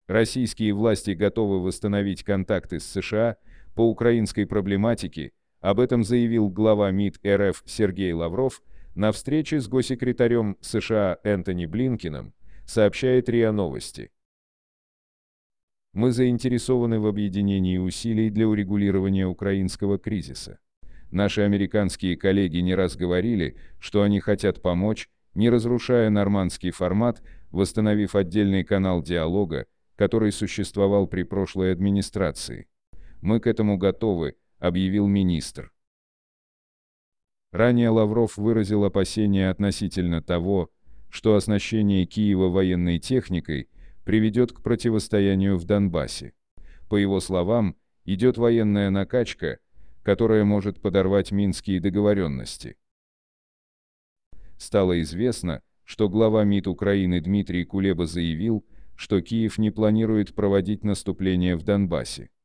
Российские власти готовы восстановить контакты с США по украинской проблематике, об этом заявил глава МИД РФ Сергей Лавров на встрече с госсекретарем США Энтони Блинкеном, сообщает РИА Новости. Мы заинтересованы в объединении усилий для урегулирования украинского кризиса. Наши американские коллеги не раз говорили, что они хотят помочь, не разрушая нормандский формат, восстановив отдельный канал диалога, который существовал при прошлой администрации. Мы к этому готовы, объявил министр. Ранее Лавров выразил опасения относительно того, что оснащение Киева военной техникой приведет к противостоянию в Донбассе. По его словам, идет военная накачка, которая может подорвать минские договоренности. Стало известно, что глава МИД Украины Дмитрий Кулеба заявил, что Киев не планирует проводить наступление в Донбассе.